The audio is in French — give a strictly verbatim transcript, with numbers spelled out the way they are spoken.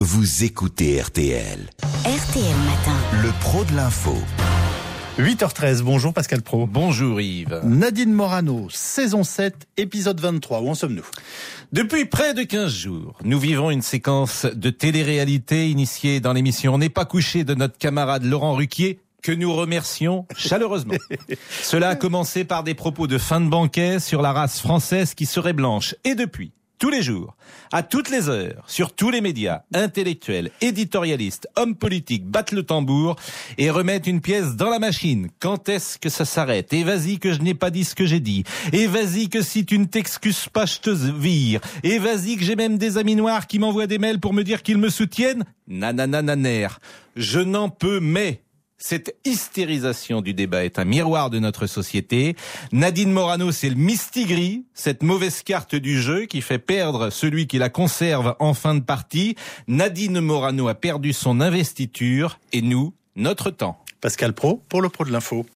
Vous écoutez R T L. R T L Matin. Le pro de l'info. huit heures treize, bonjour Pascal Pro. Bonjour Yves. Nadine Morano, saison sept, épisode vingt-trois, où en sommes-nous ? Depuis près de quinze jours, nous vivons une séquence de télé-réalité initiée dans l'émission On n'est pas couché de notre camarade Laurent Ruquier, que nous remercions chaleureusement. Cela a commencé par des propos de fin de banquet sur la race française qui serait blanche. Et depuis, tous les jours, à toutes les heures, sur tous les médias, intellectuels, éditorialistes, hommes politiques battent le tambour et remettent une pièce dans la machine. Quand est-ce que ça s'arrête ? Et vas-y que je n'ai pas dit ce que j'ai dit. Et vas-y que si tu ne t'excuses pas, je te vire. Et vas-y que j'ai même des amis noirs qui m'envoient des mails pour me dire qu'ils me soutiennent. Nananananer. Je n'en peux mais... Cette hystérisation du débat est un miroir de notre société. Nadine Morano, c'est le mistigris, cette mauvaise carte du jeu qui fait perdre celui qui la conserve en fin de partie. Nadine Morano a perdu son investiture et nous, notre temps. Pascal Pro, pour le pro de l'info.